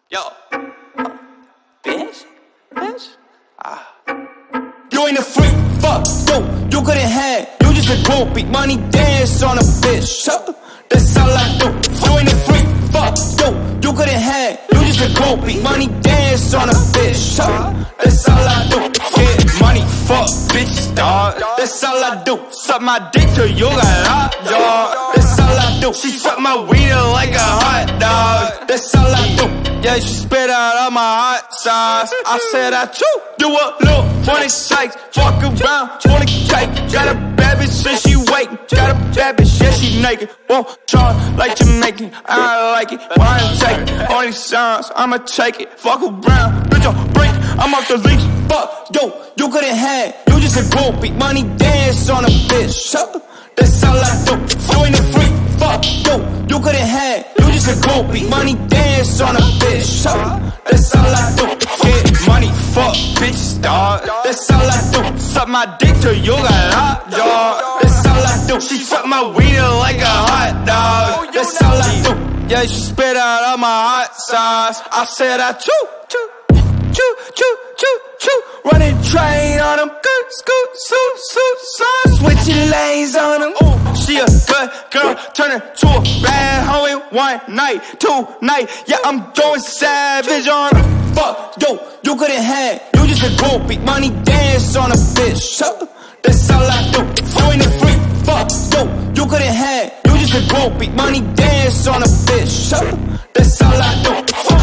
Yo, bitch. You ain't a freak, fuck, yo, you couldn't have. You just a groupie, money dance on a bitch. That's all I do. You ain't a freak, fuck, yo, you couldn't have. You just a groupie, money dance on a bitch. That's all I do. Get money, fuck, bitches, dog. That's all I do. Suck my dick till you got hot, dog. That's all I do. She suck my weed like a hot dog. That's all I do. Yeah, she spit out all my hot sauce. I said I chew. You a little funny sight. Walk around, want a cake. Got a bad bitch, so she waiting. Got a bad bitch, yeah, she naked. Won't charge like Jamaican. I like it when I take it. All these signs, I'ma take it. Fuck around, bitch, I'll break. I'm off the leash. Fuck, yo, you couldn't have. You just a groupie. Money dance on a bitch. That's all I do. You ain't a freak. Fuck, yo, you couldn't have. You just a groupie. Money dance on a bitch. That's all I do. Get money, fuck, bitches, dog. That's all I do. Suck my dick till you got hot, dog. That's all I do. She suck my weed like a hot dog. That's all I do. Yeah, she spit out all my hot sauce. I said I chew, chew, chew, chew, chew, chew. Running train on them, scoot, suit, switching lanes on them. Ooh, she a good girl, turn her to a bad hoe in one night, tonight. Yeah, I'm going savage on her. Fuck, yo, you couldn't have. You just a groupie, money dance on a bitch. That's all I do. You ain't a freak, fuck, yo, you couldn't have. You just a groupie, money dance on a bitch. That's all I do.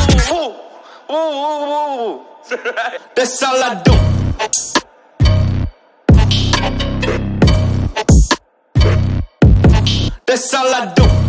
That's all I do. That's all I do.